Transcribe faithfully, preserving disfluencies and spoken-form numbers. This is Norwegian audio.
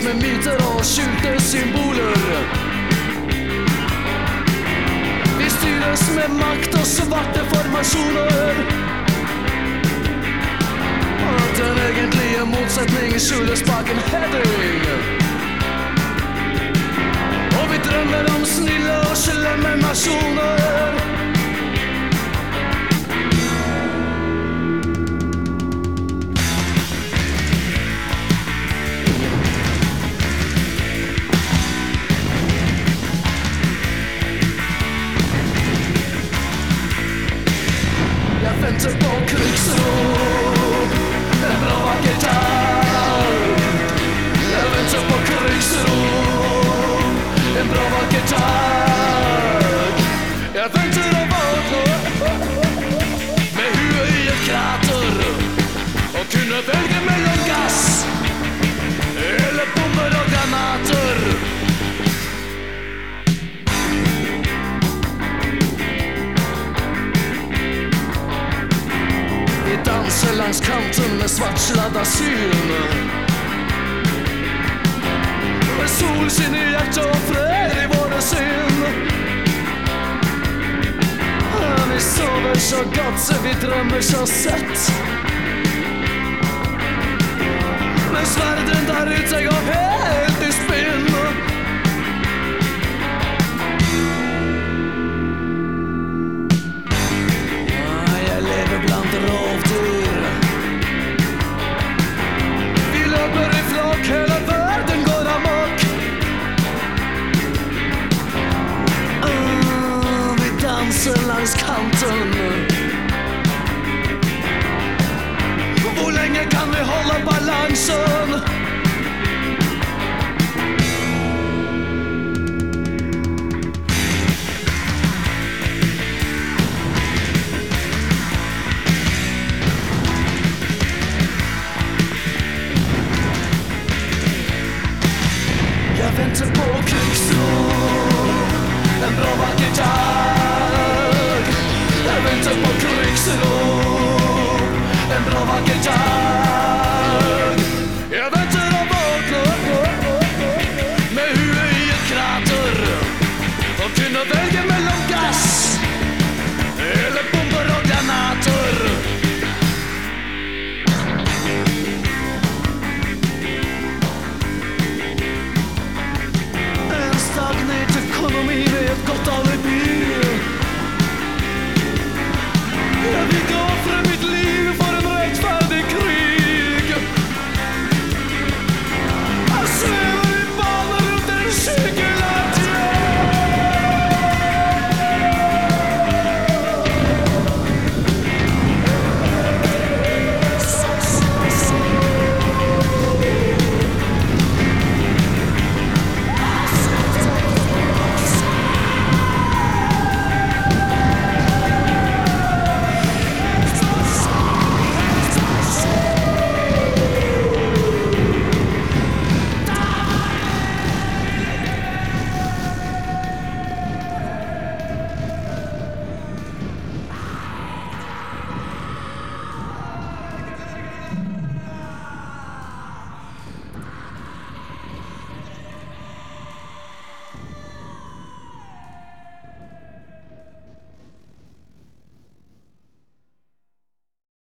med myter og skjulte symboler. Vi styres med makt og svarte formasjoner. At den egentlige motsetning skjules bak en heading. Og vi drømmer om snille og slemme nasjoner. Jeg venter på krigsrop, en bra vakker dag. Jeg venter på krigsrop, en bra vakker dag. Jeg venter å våkne med huet i et krater og kunne velge mellom gass eller bomber og granater. Vi danser langs kanten med svartsladda syn. Med solskinn i hjertet og fred i våre sinn. Vi sover så godt så vi drømmer så sett. Mens verden der ute går helt i spinn. Jeg lever blant rovdyr. Vi løper i flokk, hele verden går amok. uh, Vi danser langs kanten. Hvor lenge kan vi holde balansen? Jeg venter på krig.